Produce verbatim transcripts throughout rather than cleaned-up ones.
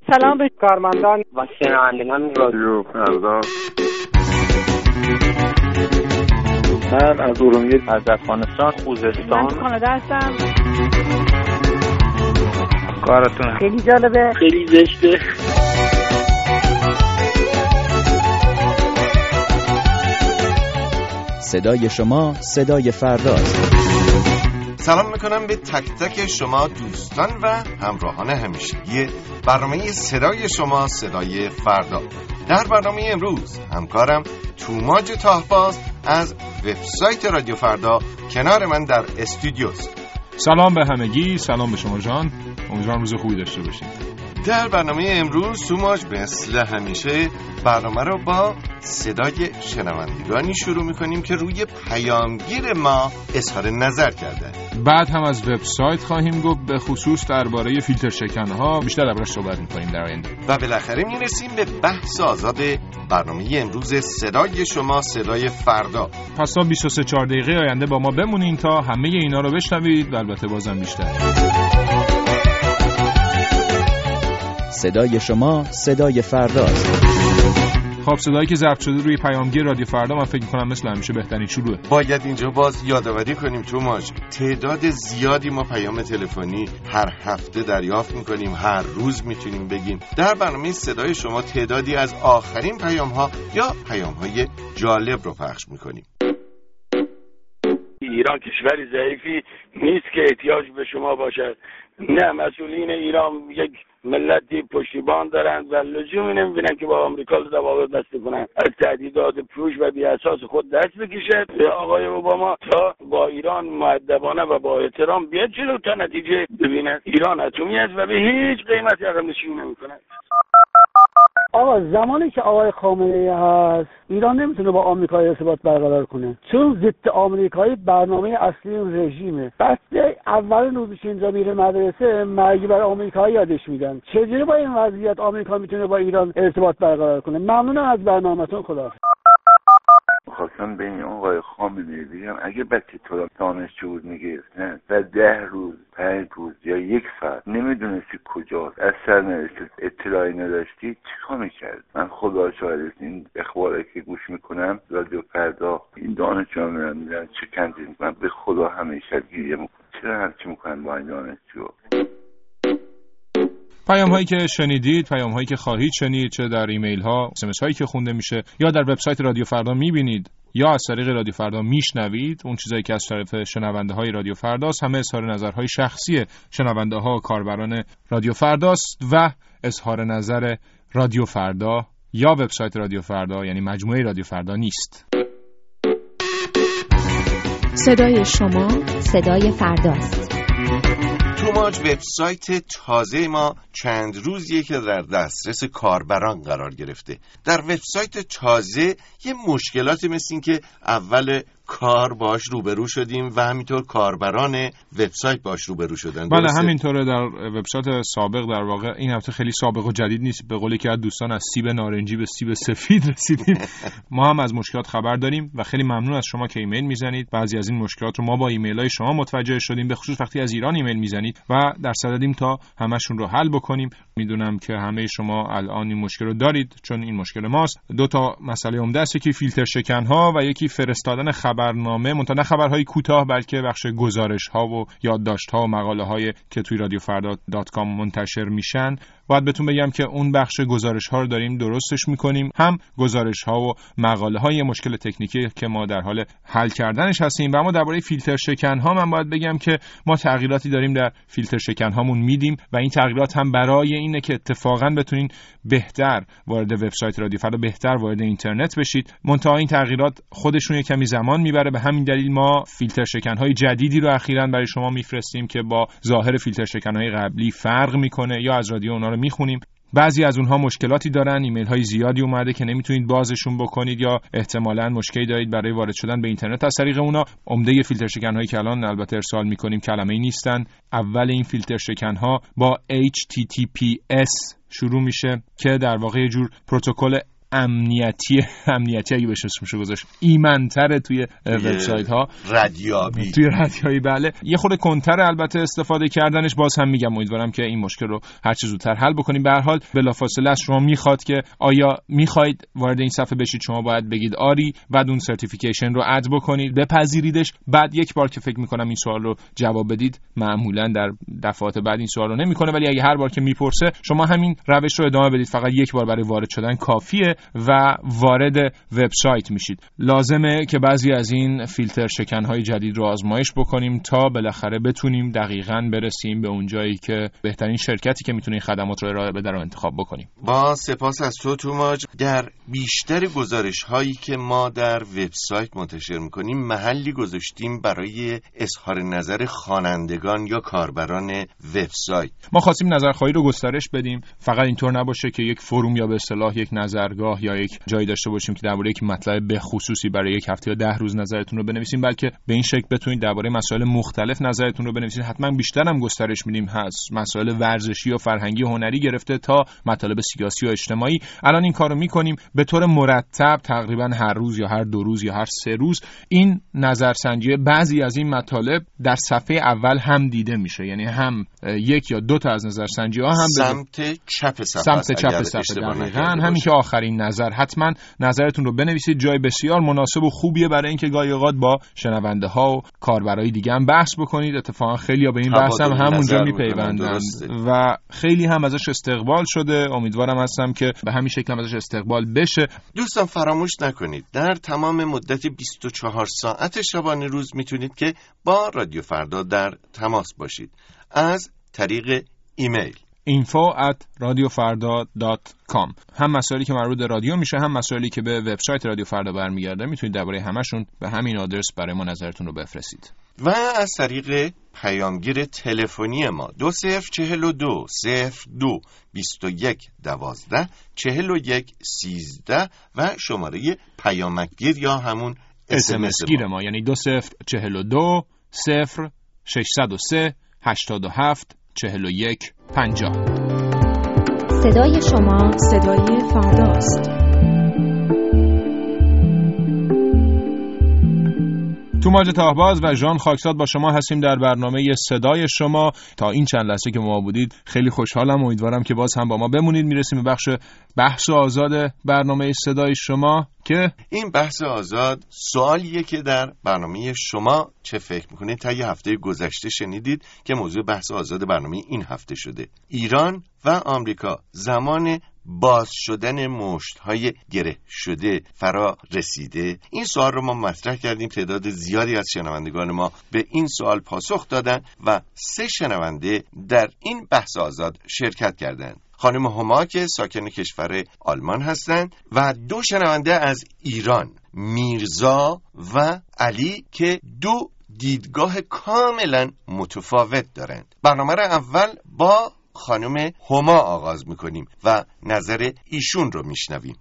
سلام به کارمندان و شنوندگان رادیو فردا. من از ارومیه، از افغانستان، خوزستان، من کانادا هستم. کارتون خیلی جالبه، خیلی زشته. صدای شما صدای فرداست. سلام میکنم به تک تک شما دوستان و همراهان همیشگی برنامه صدای شما صدای فردا. در برنامه امروز همکارم توماج تاهباز از وبسایت رادیو فردا کنار من در استودیوست. سلام به همگی، سلام به شما جان، امیدوارم روز خوبی داشته باشید. در برنامه امروز توماج مثل همیشه برنامه رو با صدای شنوندگانی شروع میکنیم که روی پیامگیر ما اظهار نظر کرده. بعد هم از وبسایت خواهیم گفت، به خصوص درباره فیلتر شکن‌ها بیشتر دربارش صحبت میکنیم در آینده. و بالاخره میرسیم به بحث آزاد برنامه امروز صدای شما صدای فردا. پس تا بیست و سه چهار دقیقه آینده با ما بمونین تا همه اینا رو بشنوید و البته بازم بیشتر. صدای شما صدای فرداست. خب صدایی که ضبط شده روی پیامگیر رادیو فردا من فکر می‌کنم مثل همیشه بهترین شروعه. باید اینجا باز یادآوری کنیم توماج، تعداد زیادی ما پیام تلفنی هر هفته دریافت می‌کنیم، هر روز میتونیم بگیم. در برنامه صدای شما تعدادی از آخرین پیام‌ها یا پیام‌های جالب رو پخش می‌کنیم. ایران کشوری ضعیفی نیست که احتیاج به شما باشد. نه، مسئولین ایران یک ملتی پشتیبان دارند و لزومی نمی‌بینند که با آمریکا روابط بسته کنند. از تهدیدات پوش و بی اساس خود دست بکشد. آقای اوباما تا با ایران مؤدبانه و با احترام بیاد جلو تا نتیجه ببیند. ایران اتمی است و به هیچ قیمتی عقب نشینی نمی‌کند. آقا زمانی که آقای خامنه‌ای هست ایران نمیتونه با آمریکا ارتباط برقرار کنه، چون ضد آمریکایی برنامه اصلی اون رژیمه. بعد اول روزی که اینجا میره مدرسه مرگ بر آمریکایی یادش میدن. چجوری با این وضعیت آمریکا میتونه با ایران ارتباط برقرار کنه؟ ممنونم از برنامه‌تون، خدا. خواستم به این آقای خامنه‌ای بگم اگه بچه تو دانشجو بود میگرفتن و ده روز پنج روز یا یک ساعت نمیدونستی کجاست، از سر نرسید، اطلاعی نداشتی، چیکار میکرد؟ من خدا شاهد است این اخباری که گوش میکنم رادیو فردا، این دانشجو میرن میرن چه کندی، من به خدا همیشه گریه میکنم. چرا همچی میکنن با این دانشجو؟ پیام هایی که شنیدید، پیام هایی که خواهید شنید، چه در ایمیل ها، اس ام اس هایی که خونده میشه یا در وبسایت رادیو فردا میبینید یا از طریق رادیو فردا میشنوید، اون چیزایی که از طرف شنونده های رادیو فرداست، همه اظهار نظرهای شخصی شنونده ها و کاربران رادیو فرداست و اظهار نظر رادیو فردا یا وبسایت رادیو فردا یعنی مجموعه رادیو فردا نیست. صدای شما صدای فرداست. توماج وبسایت تازه ما چند روزیه که در دسترس کاربران قرار گرفته. در وبسایت تازه یه مشکلاتی مثل این که اول کار باش روبرو شدیم و همینطور کاربران وبسایت باش روبرو شدن. بله همینطوره. در وبسایت سابق در واقع این هفته خیلی سابق و جدید نیست، به قولی که از دوستان از سیب نارنجی به سیب سفید رسیدیم. ما هم از مشکلات خبر داریم و خیلی ممنون از شما که ایمیل میزنید. بعضی از این مشکلات رو ما با ایمیل های شما متوجه شدیم، به خصوص وقتی از ایران ایمیل میزنید و در صددیم تا همشون رو حل بکنیم. میدونم که همه شما الان این مشکل رو دارید چون این مشکل ماست. دو تا مسئله عمده است، یکی فیلتر شکن ها و یکی فرستادن خبرنامه، منتها نه خبرهای کوتاه بلکه بخش گزارش ها و یادداشت ها و مقاله های که توی رادیو فردا دات کام منتشر میشن. باید بهتون بگم که اون بخش گزارش ها رو داریم درستش میکنیم، هم گزارش ها و مقاله های مشکل تکنیکی که ما در حال حل کردنش هستیم. و اما درباره فیلتر شکن ها من باید بگم که ما تغییراتی داریم در فیلتر شکن هامون میدیم و این تغییرات هم برای اینه که اتفاقا بتونین بهتر وارد وبسایت رادیو فردا، بهتر وارد اینترنت بشید. منتها این تغییرات خودشون کمی زمان میبره، به همین دلیل ما فیلتر شکن های جدیدی رو اخیراً برای شما میفرستیم که با ظاهر فیلتر شکن های قبلی فرق میکنه یا از رادیو اونا رو میخونیم. بعضی از اونها مشکلاتی دارن، ایمیل های زیادی اومده که نمیتونید بازشون بکنید یا احتمالاً مشکلی دارید برای وارد شدن به اینترنت از طریق اونا. عمده فیلتر شکن هایی که الان البته ارسال میکنیم کلمه‌ای نیستن. اول این فیلتر شکن ها با اچ تی تی پی اس شروع میشه که در واقع یه جور پروتکل امنیتی امنیتی اگه بشه اسمشو گذاشت ایمن‌تره توی وبسایت ها، ردیابی توی ردیابی. بله یه خورده کنتر البته استفاده کردنش. باز هم میگم امیدوارم که این مشکل رو هر چه زودتر حل بکنیم. به هر حال بلافاصله از شما میخواد که آیا میخواید وارد این صفحه بشید، شما باید بگید آری، بعد اون سرتیفیکیشن رو اد بکنید، بپذیریدش. بعد یک بار که فکر میکنم این سوال رو جواب بدید، معمولا در دفعات بعد این سوال رو نمیکنه، ولی اگه هر بار که میپرسه شما همین روش رو ادامه بدید. فقط یک بار برای وارد شدن کافیه و وارد وبسایت میشید. لازمه که بعضی از این فیلتر شکن‌های جدید رو آزمایش بکنیم تا بالاخره بتونیم دقیقاً برسیم به اون جایی که بهترین شرکتی که میتونه این خدمات رو ارائه بده رو انتخاب بکنیم. با سپاس از تو توماج. در بیشتر گزارش‌هایی که ما در وبسایت منتشر می‌کنیم محلی گذاشتیم برای اظهار نظر خوانندگان یا کاربران وبسایت. ما خواستیم نظرخواهی رو گسترش بدیم، فقط اینطور نباشه که یک فروم یا به اصطلاح یک نظرگاه یا یک جایی داشته باشیم که درباره یک مطلب به خصوصی برای یک هفته یا ده روز نظرتون رو بنویسیم، بلکه به این شکل بتونید درباره مسائل مختلف نظرتون رو بنویسید. حتما بیشتر هم گسترش میدیم، هست مسائل ورزشی و فرهنگی و هنری گرفته تا مطالب سیاسی و اجتماعی. الان این کارو میکنیم به طور مرتب، تقریبا هر روز یا هر دو روز یا هر سه روز این نظرسنجی بعضی از این مطالب در صفحه اول هم دیده میشه، یعنی هم یک یا دو تا از نظرسنجی ها هم سمت چپ صفحه سمت چپ صفحه دقیقاً همین که آخرین نظر. حتما نظرتون رو بنویسید، جای بسیار مناسب و خوبیه برای اینکه گاهی اوقات با شنونده ها و کاربرای دیگه هم بحث بکنید. اتفاقا خیلی ها به این بحث هم همونجا میپیوندن و خیلی هم ازش استقبال شده. امیدوارم هستم که به همین شکل هم ازش استقبال بشه. دوستان فراموش نکنید در تمام مدت بیست و چهار ساعت شبانه روز میتونید که با رادیو فردا در تماس باشید از طریق ایمیل info at radiofarda dot com. هم مسائلی که مربوط به رادیو میشه، هم مسائلی که به وبسایت رادیو فردا برمیگرده، میتونید درباره همشون به همین آدرس برای ما نظرتون رو بفرستید. و از طریق پیامگیر تلفنی ما دو صفر چهل و دو صفر دو بیست و یک دوازده چهل و یک سیزده و شماره پیامکگیر یا همون اسمس گیر ما، یعنی دو صفر چهل و دو صفر ششصد و سه هشتاد و هفت چهل و یک پنجاه. صدای شما صدای فرداست. توماج تاهباز و ژان خاکزاد با شما هستیم در برنامه صدای شما. تا این چند لحظه که ما بودید خیلی خوشحالم، امیدوارم که باز هم با ما بمونید. میرسیم به بخش بحث آزاد برنامه صدای شما که این بحث آزاد سوالیه که در برنامه شما چه فکر میکنید تا یه هفته گذشته شنیدید که موضوع بحث آزاد برنامه این هفته شده. ایران و آمریکا زمان باز شدن مشت‌های گره شده فرا رسیده؟ این سوال رو ما مطرح کردیم. تعداد زیادی از شنوندگان ما به این سوال پاسخ دادن و سه شنونده در این بحث آزاد شرکت کردند. خانم هما که ساکن کشور آلمان هستند و دو شنونده از ایران، میرزا و علی، که دو دیدگاه کاملا متفاوت دارند. برنامه را اول با خانم هما آغاز میکنیم و نظر ایشون رو میشنویم.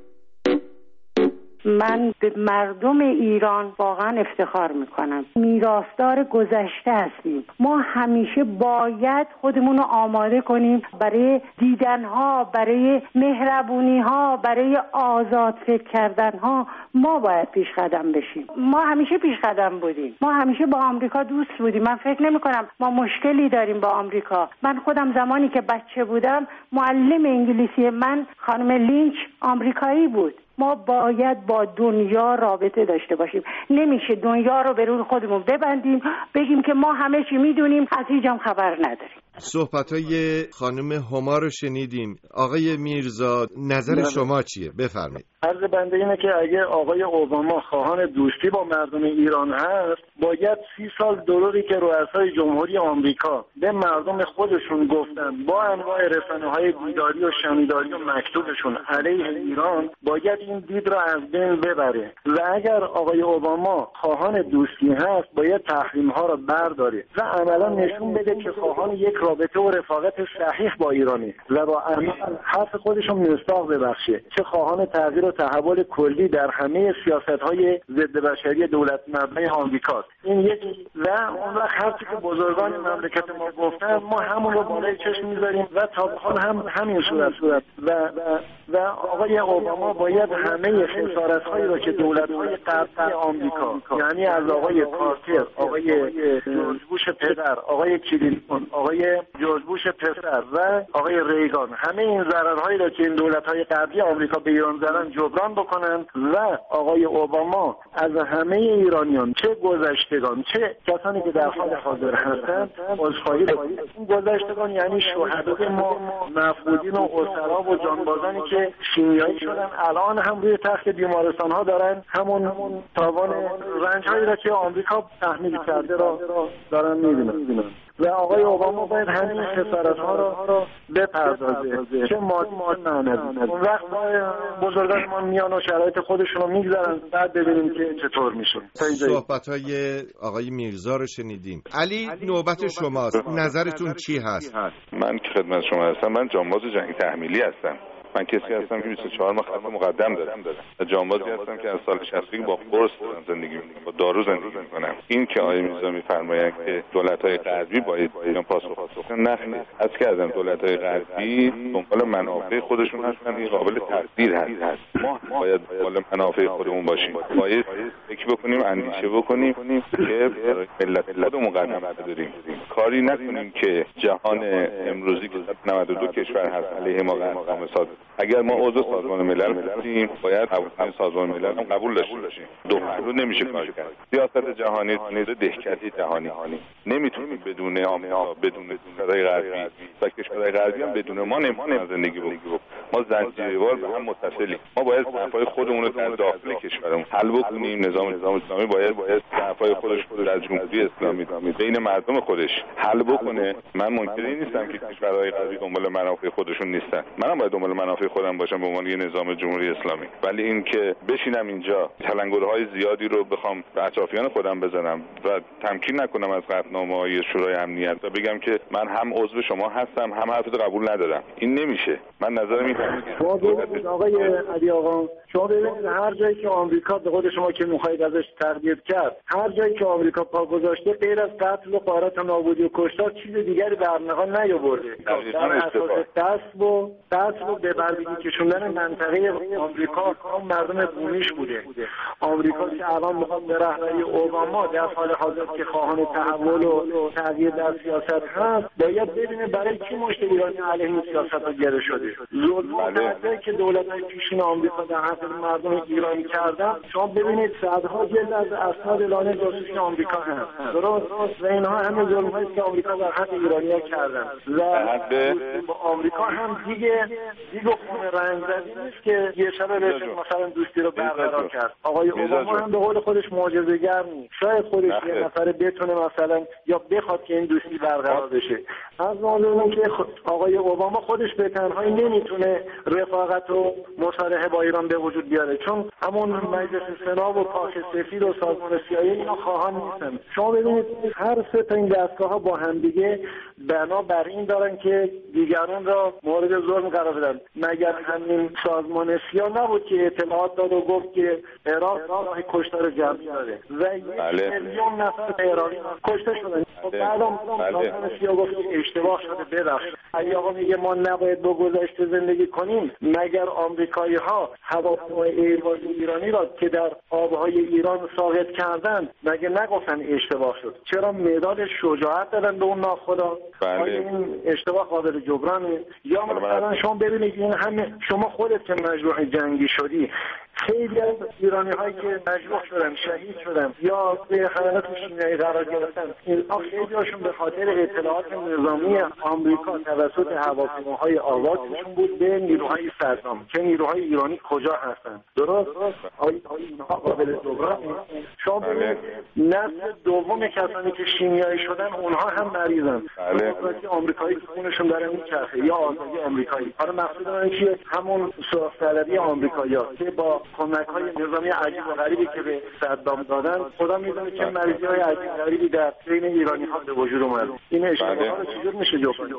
من به مردم ایران واقعا افتخار میکنم. میراثدار گذشته هستیم. ما همیشه باید خودمون رو آماده کنیم برای دیدنها، برای مهربونیها، برای آزاد فکر کردنها. ما باید پیش قدم بشیم. ما همیشه پیش قدم بودیم. ما همیشه با آمریکا دوست بودیم. من فکر نمی کنم ما مشکلی داریم با آمریکا. من خودم زمانی که بچه بودم معلم انگلیسی من خانم لینچ آمریکایی بود. ما باید با دنیا رابطه داشته باشیم. نمیشه دنیا رو به روی خودمون ببندیم، بگیم که ما همه چی میدونیم، از هیچ هم خبر نداریم. صحبت‌های خانم هما رو شنیدیم. آقای میرزا نظر بله. شما چیه؟ بفرمایید. عرض بنده اینه که اگه آقای اوباما خواهان دوستی با مردم ایران هست، باید سی سال دروغی که رؤسای جمهوری آمریکا به مردم خودشون گفتن با انواع رسانه‌های دیداری و شنیداری و مکتوبشون علیه ایران، باید این دید را از بین ببره و اگر آقای اوباما خواهان دوستی هست، باید تحریم‌ها را برداره و عملا نشون بده که خواهان یک رابطه و رفاقت صحیح با ایرانی و با عمل حرف خودشون مصداق ببخشه، چه خواهان تغییر و تحول کلی در همه سیاست‌های ضد بشری دولت مبنی آمریکاست. این یکی و اون وقت هر چی که بزرگان مملکت ما گفتن ما همون رو بالای چشم می‌ذاریم و تا به حال هم همین صورت صورت و و, و آقای اوباما باید همه خسارت‌هایی رو که دولت‌های غربی آمریکا یعنی از آقای کارتر، آقای جورج بوش پدر، آقای کلینتون، آقای جورج بوش پسر و آقای ریگان همه این ضررهایی رو که این دولت‌های غربی آمریکا به ایران زدن جبران بکنن و آقای اوباما از همه ایرانیان چه گذشتگان چه کسانی که در حال حاضر هستند عذرخواهی بکنند. این گذشتگان یعنی شهدای ما، مفقودین و اسرا و جانبازانی که شیمیایی شدن الان هم روی تخت بیمارستان‌ها دارن همون تاوان رنج‌هایی را که آمریکا تحمیل کرده را دارن می‌بینن و آقای اوباما باید همین خسارت‌ها را بپردازه چه مادی چه معنوی. اون وقت بزرگان ما میان و شرایط خودشون رو میگذارن بعد ببینیم که چطور میشه. صحبت‌های آقای میرزا رو شنیدیم. علی نوبت شماست، نظرتون چی هست؟ من که خدمت شما هستم، من جانباز جنگ تحمیلی هستم. من کسی هستم که بیست و چهار ماه خدمت مقدم دارم و جانبازی هستم که از سال شصت با قرص زندگی میکنم، با دارو زندگی میکنم. این که آقای میرزا میفرمایند که دولت‌های غربی باید ایران پاسخ بدن، نه از کردن دولت‌های غربی دنبال منافع خودشون هستن، این قابل تقدیر هست. ما باید دنبال منافع خودمون باشیم، باید فکر بکنیم، اندیشه بکنیم که ملت خودمون قدم برداریم، کاری نکنیم که جهان امروزی که صد و نود و دو کشور هست علیه ما قیام صادر. اگر ما عضو سازمان ملل هستیم باید قبول سازمان ملل هم قبول داشته باشیم. دو پهلو نمیشه کار کرد. سیاست جهانی دهکده جهانی نمیتونیم بدون آمریکا، بدون کشورهای غربی و کشورهای غربی هم بدون ما نمیتونیم زندگی بکنیم. ما زنجیروار به هم متصلیم. ما باید ضعف‌های خودمون رو در داخل کشورمون حل بکنیم. نظام نظام اسلامی باید باید ضعف‌های خودش رو در جمهوری اسلامی بین مردم خودش حل بکنه. من منکری نیستم که کشورهای غربی دنبال منافع خودشون نیستن. منم باید دنبال منافع خودم باشم به عنوان یه نظام جمهوری اسلامی، ولی این که بشینم اینجا تلنگرهای زیادی رو بخوام به اطرافیان خودم بزنم و تمکین نکنم از قطعنامه‌های شورای امنیت و بگم که من هم عضو شما هستم هم حرفتو قبول ندارم، این نمیشه. من نظرم اینه. شما ببینید آقای علی آقا، شما ببینید هر جایی که آمریکا به خود شما که می‌خواید ازش تقدیر کرد، هر جایی که آمریکا پا گذاشته غیر از قتل و غارت و نابودی و کشتار چیز دیگری به ارمغان نیاورده. در اساس دست و دست و به بردگی کشوندن منطقه آمریکا هم مردم بومیش بوده. آمریکا که الان میخواد به رهبری اوباما در حال حاضر که خواهان تحول و تغییر در سیاست هست، باید ببینه برای کی مشت ایرانی علیه این سیاست ها گره شده. ظلم و تعدی که دولت‌های پیشین آمریکا در حق مردم ایرانی کردن، شما ببینید صدها جلد از اسناد اعلان جاسوسی آمریکا هست. درست و اینها همه ظلم‌هایی که آمریکا در حق ایرانی‌ها کردن و با آمریکا هم دیگه دیگه خون رنگ زدی نیست که یه شب بشه مثلا دوستی رو برقرار کرد. آقای اوباما هم به قول خودش معجزه‌گر نیست. شاید خودش یه نفر بتونه مثلا یا بخواد که این دوستی برقرار بشه. از معلومه که آقای اوباما خودش به تنهایی نمیتونه رفاقت و مصالحه با ایران به وجود بیاره، چون همون مجلس سنا و کاخ سفید و سازمان سیاسی اینا خواهان نیستن. شما ببینید هر سه تا این دستگاه‌ها با هم دیگه بنا بر این دارن که دیگران را مورد ظلم قرار بدن. مگر همین سازمان سیا نبود که اطلاعات داد و گفت که عراق راه کشتار جمعی داره و یک میلیون نفر عراقی کشته شدن. بعدم سازمان سیا گفت اشتباه شده ببخشید. علی آقا میگه ما نباید با گذشته زندگی کنیم. مگر آمریکایی ها هواپیمای ایرواز ایرانی را که در آبهای ایران ساقط کردن مگه نگفتن اشتباه شد؟ چرا مدال شجاعت دادن به اون ناخدا؟ آیا این اشتباه قابل جبرانه؟ یا مثلا شما ببینید این همه شما خودت که مجروح جنگی شدی، خیلی از ایرانی هایی که مجروح شدن شهید شدن یا به حملات شیمیایی قرار گرفتن، اینها خیلی هاشون به خاطر اطلاعات نظامی آمریکا توسط هواپیماهای آوازشون بود به نیروهای صدام که نیروهای ایرانی کجا هستن. درست؟ آیا اینها قابل جبرانه؟ شما ببینید نسل دوم کسانی که شیمیایی شدن اونها هم مریضن. دموکراسی آمریکایی که خونشون داره میچرخه یا آزادی آمریکایی. حالا مقصود من چیه؟ همون سرخ طلبی آمریکایی‌ها که با کمک‌های نظامی عجیب و غریبی که به صدام دادن، خدا می‌دونه چه مریضی‌های عجیب و غریبی در بین ایرانی‌ها به وجود اومد. این اشتباهات رو چجور میشه جبران کنید؟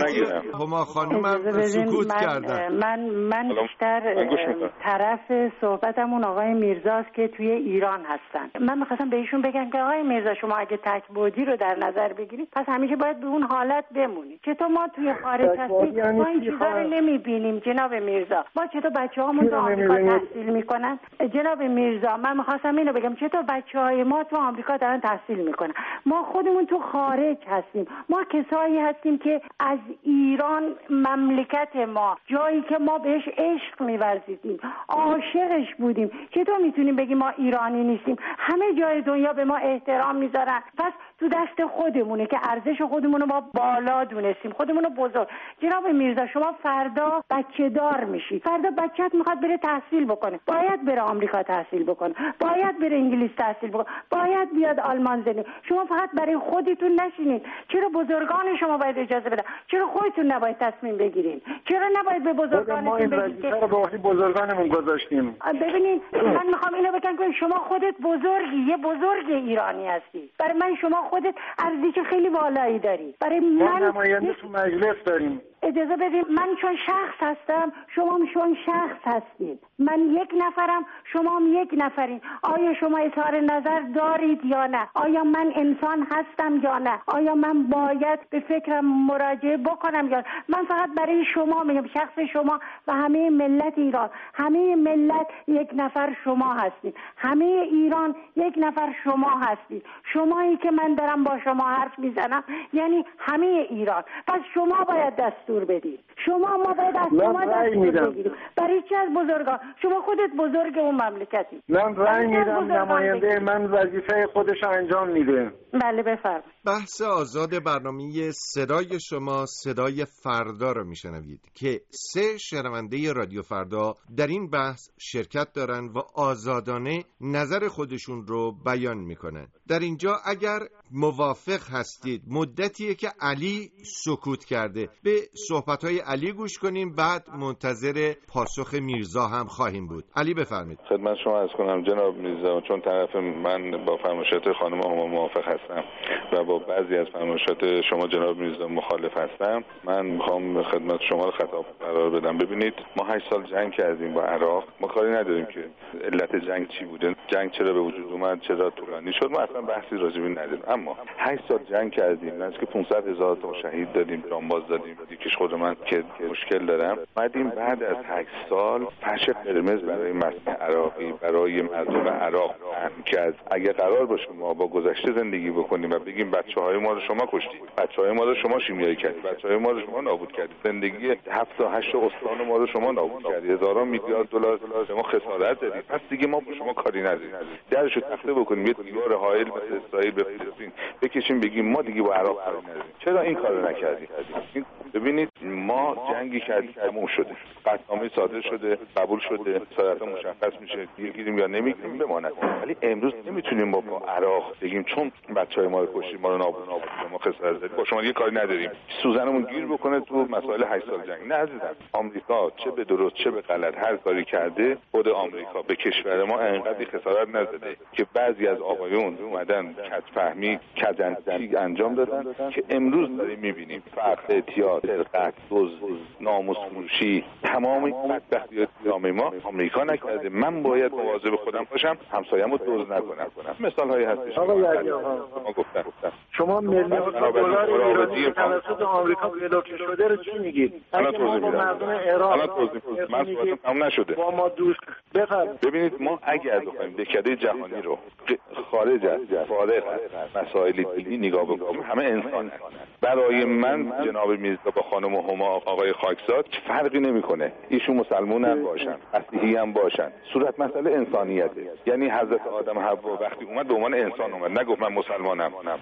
هما خانم هم سکوت کردن. من من بیشتر طرف صحبتمون آقای میرزاست که توی ایران هستن. من می‌خواستم به ایشون بگم که آقای میرزا شما اگه تک‌بعدی رو در نظر بگیرید پس همیشه باید به اون حالت بمونید. چطور ما توی خارج هستیم ما این چیزا رو نمی‌بینیم جناب میرزا؟ ما چطور بچه‌هامون تو آمریکا تحصیل می‌کنن؟ جناب میرزا من می‌خواستم اینو بگم چطور بچه‌های ما تو آمریکا دارن تحصیل می‌کنن؟ ما خودمون تو خارج هستیم. ما کسایی هستیم که از ایران مملکت ما جایی که ما بهش عشق می‌ورزیدیم عاشقش بودیم چطور میتونیم بگیم ما ایرانی نیستیم؟ همه جای دنیا به ما احترام میذارن. پس تو دست خودمونه که ارزش خودمون رو ما بالا دونستیم، خودمون رو بزرگ. جناب میرزا شما فردا بچه دار میشی، فردا بچت میخواد بره تحصیل بکنه، باید بره آمریکا تحصیل بکنه، باید بره انگلیس تحصیل بکنه، باید بیاد آلمان زندگی. شما فقط برای خودتون نشینید. چرا بزرگان شما باید اجازه بدن؟ چرا خودتون نباید تصمیم بگیرید؟ چرا نباید به بزرگانتون بگید که ما با بزرگانمون گذاشتیم؟ ببینید من میخوام اینو بگم که شما خودت بزرگی، یه بزرگ ایرانی هستی. برای من شما خودت ارزش خیلی بالایی داری. برای من نماینده تو مجلس داریم. اجازه بدید من چون شخص هستم شما هم چون شخص هستید. من یک نفرم شما هم یک نفرین. آیا شما اظهار نظر دارید یا نه؟ آیا من انسان هستم یا نه؟ آیا من باید به فکرم مراجعه بکنم یا نه؟ من فقط برای شما میگم، شخص شما و همه ملت ایران، همه ملت یک نفر شما هستید، همه ایران یک نفر شما هستید. شمایی که من دارم با شما حرف میزنم یعنی همه ایران. پس شما باید دستور بدید. شما ما باید از شما دستور بگیریم. برای چی از بزرگان؟ شما خودت بزرگ اون مملکتی. من رأی میدم نماینده من وظیفه خودش انجام میده. بله بفرمایید. بحث آزاد برنامه صدای شما صدای فردا رو میشنوید که سه شنونده رادیو فردا در این بحث شرکت دارن و آزادانه نظر خودشون رو بیان میکنن. در اینجا اگر موافق هستید مدتیه که علی سکوت کرده، به صحبت‌های علی گوش کنیم، بعد منتظر پاسخ میرزا هم خواهیم بود. علی بفرمایید. خدمت شما عرض کنم جناب میرزا، چون طرف من با فرمایشات خانم هم موافق هستم و با بعضی از فرمایشات شما جناب میرزا مخالف هستم، من میخوام خدمت شما رو خطاب قرار بدم. ببینید ما هشت سال جنگ کردیم با عراق، ما کاری نداریم که علت جنگ چی بوده، جنگ چرا به وجود اومد، چرا طولانی شد، ما اصلا بحثی راجع به این نداریم. اما هشت سال جنگ کردیم، نزدیک پانصد هزار تا شهید دادیم، جانباز دادیم. یکیش خود من که مشکل دارم، بعدیم بعد از هشت سال فرش قرمز برای مردم عراقی، برای مردم عراق که از اگه قرار باشه ما با گذشته زندگی بکنیم و بگیم بچه‌های ما رو شما کشتید، بچه‌های ما رو شما شیمیایی کردید، بچه‌های ما رو شما نابود کردید، زندگی هفت تا هشت استان ما رو شما نابود کردید، هزاران میلیارد دلار شما خسارت دادید، پس دیگه ما با شما کاری نداریم. درشو تخته بکنیم، یه دیوار حائل مثل اسرائیل به فلسطین بکشیم، بگیم ما دیگه با عراق کاری نداریم. چرا این کارو نکردید؟ ببینید ما جنگی کردیم، تموم شده، قطعنامه صادر شده، قبول شده، صراحتا مشخص میشه میگیریم یا نمیگیریم بماند. ولی امروز نمیتونیم با, با عراق بگیم چون بچهای ما رو کشتید ما رو نابود نابود ما خسارت دادیم، با شما دیگه کاری نداریم، سوزنمون گیر بکنه تو مسائل هشت سال جنگ. نه عزیزم، آمریکا چه به درست چه به غلط هر کاری کرده، خود آمریکا به کشور ما انقدر خسارت نزده که بعضی از آقایون اومدن کج فهمی کجندی انجام دادن که امروز داریم میبینیم فقر، اعتیاد، سرقت، دزد، ناموس فروشی، تمام این بدبختی‌های جامعه ما آمریکا نکرده. من باید مواظب خودم باشم همسایه‌مو دزد نکنم. مثال‌هایی هستش آقا یعنی آقا گفتم شما میلیاردها دلار ایرانی توسط آمریکا بلوکه شده رو چی میگید؟ اگه ما با مردم عراق من صحبتم تموم نشده با ما دوست بفرمایید. ببینید ما اگر بخوایم دهکده جهانی رو خارج از فارغ از مسائل دینی نگاه بکنیم، همه انسان هستند. برای من جناب میرزا با خانم هما آقای خاکزاد فرقی نمیکنه، ایشون مسلمان هم باشن، مسیحی هم باشن، صورت مسئله انسانیته. یعنی حضرت آدم حوا وقتی اومد به عنوان انسان اومد، نگفت من مسلمانم، نگفت من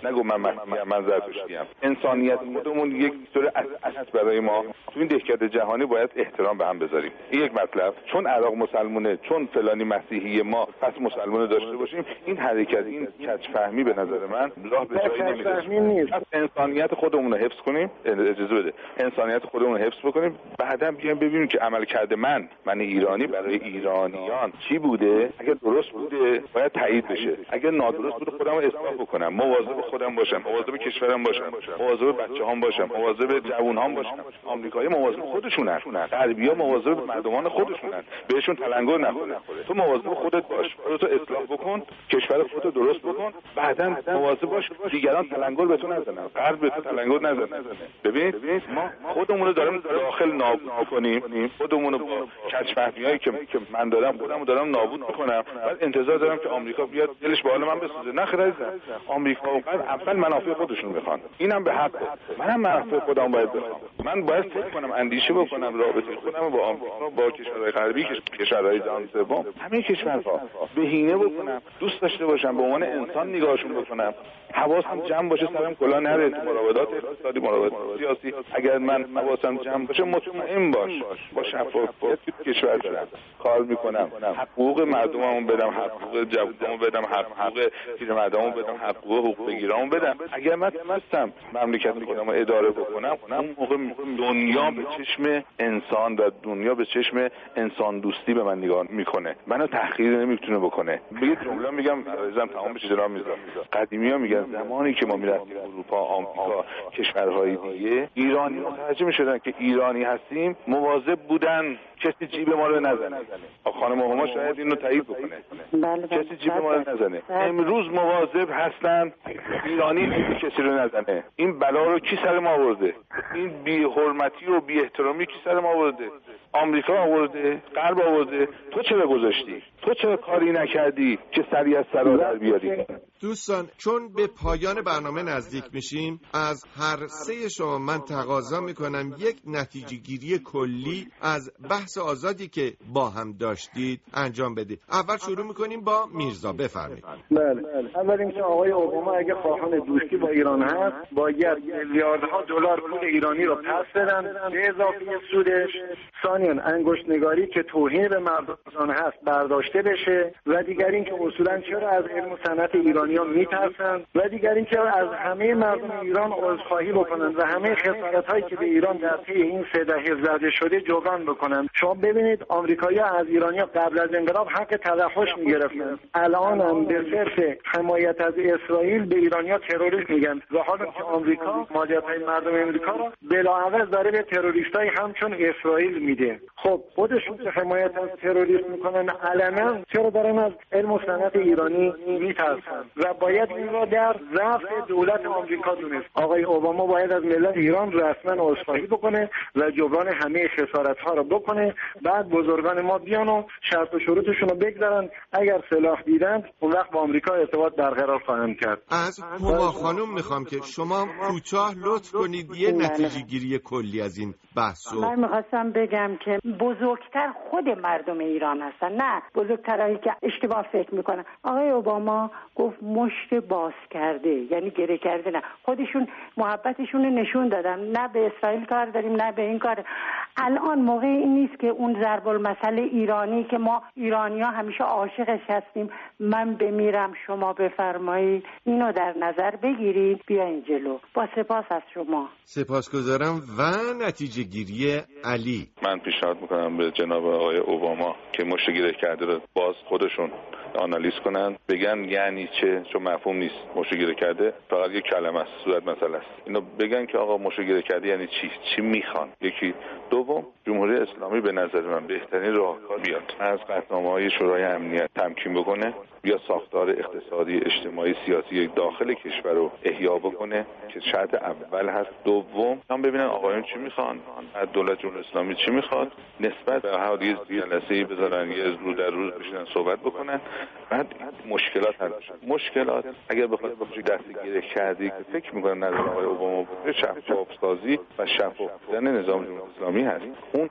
مسیحی من زرتشتی ام. انسانیت خودمون یک طور اساس برای ما تو این دهکده جهانی باید احترام به هم بذاریم. این یک مطلب. چون عراق مسلمونه، چون فلانی مسیحی ما پس مسلمون داشته باشیم، این حرکت، این کج فهمی به نظر من راه به جایی نمیره. انسانیت خودمون رو حفظ کنیم، اجازه بده انسانیت خودمون رو حفظ بکنیم، بعداً بیایم ببینیم که عملکرد من من ایرانی برای ایرانیان چی بوده. اگه درست بوده باید تایید بشه، اگه نادرست بوده خودم رو اصلاح بکنم، مواظب خودم باشم، مواظب کشورم باشم، مواظب بچه‌هام باشم، مواظب جوون‌هام باشم. آمریکایی مواظب خودشونن، غربی‌ها مواظب مردمان خودشونن، بهشون تلنگر نخوره. تو مواظب خودت باش، خودتو اصلاح بکن، کشور خودتو درست بکن، بعداً مواظب باش دیگران تلنگر به تو نزنن، غرب به تو تلنگر نزنه. ببین ما خودمون رو داریم داخل نابود می‌کنیم، خودمون رو با کج‌فهمیایی که من دارم خودمو دارم نابود می‌کنم، بعد انتظار دارم که آمریکا بیاد دلش به حال من بسوزه. نه خیر عزیزم، آمریکا و غرب اول منافع خودشون می‌خوان، اینم به حق. منم منافع خودم باید بخوام. من باید فکر کنم، اندیشه بکنم، رابطه خودم با آمریکا، با کشورهای غربی، کشورهای جهان سوم، همه کشورها بهینه بکنم، دوست داشته باشم، به عنوان انسان نگاهشون بکنم، حواسم جمع باشه، سرم کلا نره تو مراودات اقتصادی، مراودات سیاسی. اگر من حواسم جمع باشه، مطمئن باش با شفافیت کشور دارم کار میکنم، حقوق مردممو بدم، حقوق جوانامو بدم، حقوق پیرمردمو بدم، حقوق حقوق بگیرامو بدم. اگر من تونستم مملکت خودم رو اداره بکنم، اون موقع دنیا به چشم انسان و دنیا به چشم انسان دوستی به من نگاه میکنه، منو تحقیر نمیتونه بکنه. بگید جمله میگم عزیزم تمام بشه جناب میرزا. قدیمی‌ها میگن زمانی که ما میرفتیم اروپا، آمریکا، کشورهای دیگه، ایرانی متوجه میشدن که ایرانی هستیم، مواظب بودن کسی جیب ما رو نزنه. خانم هما شاید اینو تایید بکنه. بله بله. کسی جیب ما رو نزنه. امروز مواظب هستن ایرانی کسی رو نزنه. این بلا رو کی سر ما آورده؟ این بی حرمتی و بی احترامی کی سر ما آورده؟ آمریکا آورده، غرب آورده. تو چرا گذاشتی؟ تو چرا کاری نکردی که سری از سرا در بیاری؟ دوستان، چون به پایان برنامه نزدیک میشیم، از هر سه شما من تقاضا میکنم یک نتیجه گیری کلی از بحث آزادی که با هم داشتید انجام بدید. اول شروع میکنیم با میرزا، بفرمایید. بله، اول اینکه آقای اوباما اگه خواهان دوستی با ایران هست، باید میلیاردها دلار پول ایرانی رو پس بدن به اضافه سودش. ثانیاً انگشت نگاری که توهین به مردم هست برداشته بشه، و دیگر اینکه اصولاً چرا از علم و صنعت ایرانیان میترسن، و دیگر اینکه از همه مردم ایران عذرخواهی بکنن و همه خسارت‌هایی که به ایران در طی این سه دهه زده شده جبران بکنن. شما ببینید آمریکایی‌ها از ایرانی‌ها قبل از انقلاب حق توحش میگرفتن، الان هم به صرف حمایت از اسرائیل به ایرانی‌ها تروریست میگن، و حالا که آمریکا مالیات‌های مردم آمریکا رو بلاعوض داره به تروریستای همچون اسرائیل میده. خب خودشون که حمایت از تروریسم میکنن علنا، چرا دارن از علم و صنعت ایرانی میترسن؟ و باید این را در ضعف دولت آمریکا دونست. آقای اوباما باید از ملت ایران رسما عذرخواهی بکنه و جبران همه خسارت‌ها رو بکنه. بعد بزرگان ما بیان و شرط و شروطشون رو بگذارن، اگر سلاح دیدن اون وقت با آمریکا ارتباط برقرار خواهند کرد. از هما خانم میخوام که شما کوتاه لطف کنید یه نتیجه گیری کلی از این بحثو. من میخواستم بگم که بزرگتر خود مردم ایران هستن، نه بزرگترایی که اشتباه فکر میکنن. آقای اوباما گفت مشت باز کرده، یعنی گره کرده. نه، خودشون محبتشون رو نشون دادن، نه به اسرائیل کار داریم نه به این کار. الان موقع این نیست که اون ضرب المثل ایرانی که ما ایرانی‌ها همیشه عاشقش هستیم، من بمیرم شما بفرمایید، اینو در نظر بگیرید، بیاین جلو. با سپاس از شما. سپاسگزارم. و نتیجه گیری علی، من پیشنهاد میکنم به جناب آقای اوباما که مشت گره کرده رو باز خودشون آنالیز کنن، بگن یعنی چه، چون مفهوم نیست. مشت گره کرده فقط یک کلمه است، صورت مسئله است. اینو بگن که آقا مشت گره کرده یعنی چی، چی میخوان. یکی. دوم، جمهوری اسلامی به نظر من بهترین راهکار بیاد از قطعنامه‌های شورای امنیت تمکین بکنه، یا ساختار اقتصادی اجتماعی سیاسی داخل کشور رو احیا بکنه که شرط اول هست. دوم، هم ببینن آقایون چی میخوان، از دولت جمهوری اسلامی چی میخواد، نسبت به حوالی جلسه‌ای بذارن، یه از رو در روز بشینن صحبت بکنن، بعد مشکلات حل بشه. مشکلات اگر بخواد دستگیری کردی که فکر میکنن نظر آقای اوباما شفاف سازی و شفاف بودن نظام جمهوری اسلامی هست، اون هم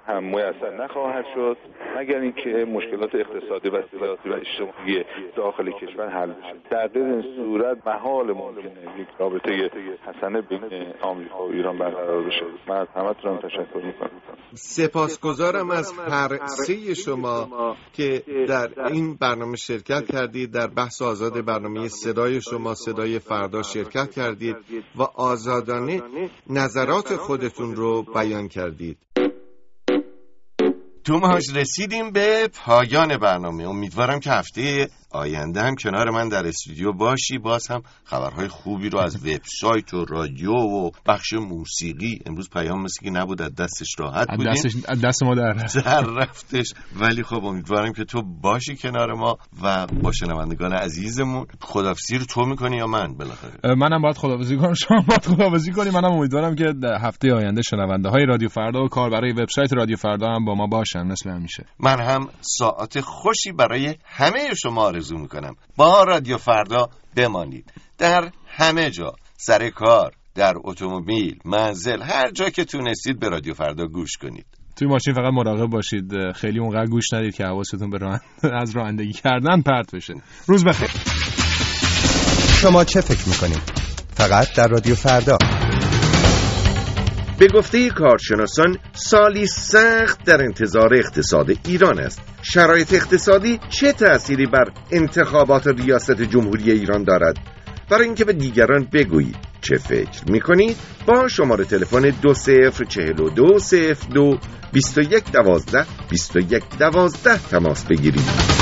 میسر نخواهد شد مگر اینکه مشکلات اقتصادی و سیاسی و اجتماعی داخل کشور حل بشه. در غیر این صورت محال ممکنه یک رابطه حسنه بین آمریکا و ایران برقرار بشه. من از همتون تشکر میکنم. سپاسگزارم از هر سه شما که در این برنامه شرکت کردید، در بحث آزاد برنامه صدای شما صدای فردا شرکت کردید و آزادانه نظرات خودتون رو بیان کردید. توماش رسیدیم به پایان برنامه. امیدوارم که هفته آینده هم کنار من در استودیو باشی، باز هم خبرهای خوبی رو از وبسایت و رادیو و بخش موسیقی. امروز پیام مثل که نبود، از دستش راحت بودیم، از دست ما در در رفتش، ولی خب امیدوارم که تو باشی کنار ما و با شنوندگان عزیزمون. خداحافظی رو تو میکنی یا من؟ بالاخره منم باید خداحافظی کنم، شما باید خداحافظی کنی. منم امیدوارم که هفته آینده شنونده های رادیو فردا و کاربرای وبسایت رادیو فردا هم با ما باشن مثل همیشه. من هم ساعت خوشی برای همه شما آرزو میکنم. با رادیو فردا بمانید، در همه جا، سر کار، در اتومبیل، منزل، هر جا که تونستید به رادیو فردا گوش کنید. توی ماشین فقط مراقب باشید، خیلی اونقدر گوش ندید که حواستون به ران... از رانندگی کردن پرت بشه. روز بخیر. شما چه فکر میکنید؟ فقط در رادیو فردا. به گفته کارشناسان سالی سخت در انتظار اقتصاد ایران است. شرایط اقتصادی چه تأثیری بر انتخابات ریاست جمهوری ایران دارد؟ برای اینکه به دیگران بگویید چه فکر میکنید با شماره تلفن دو صفر چهل و دو صفر دو بیست و یک دوازده بیست و یک دوازده تماس بگیرید.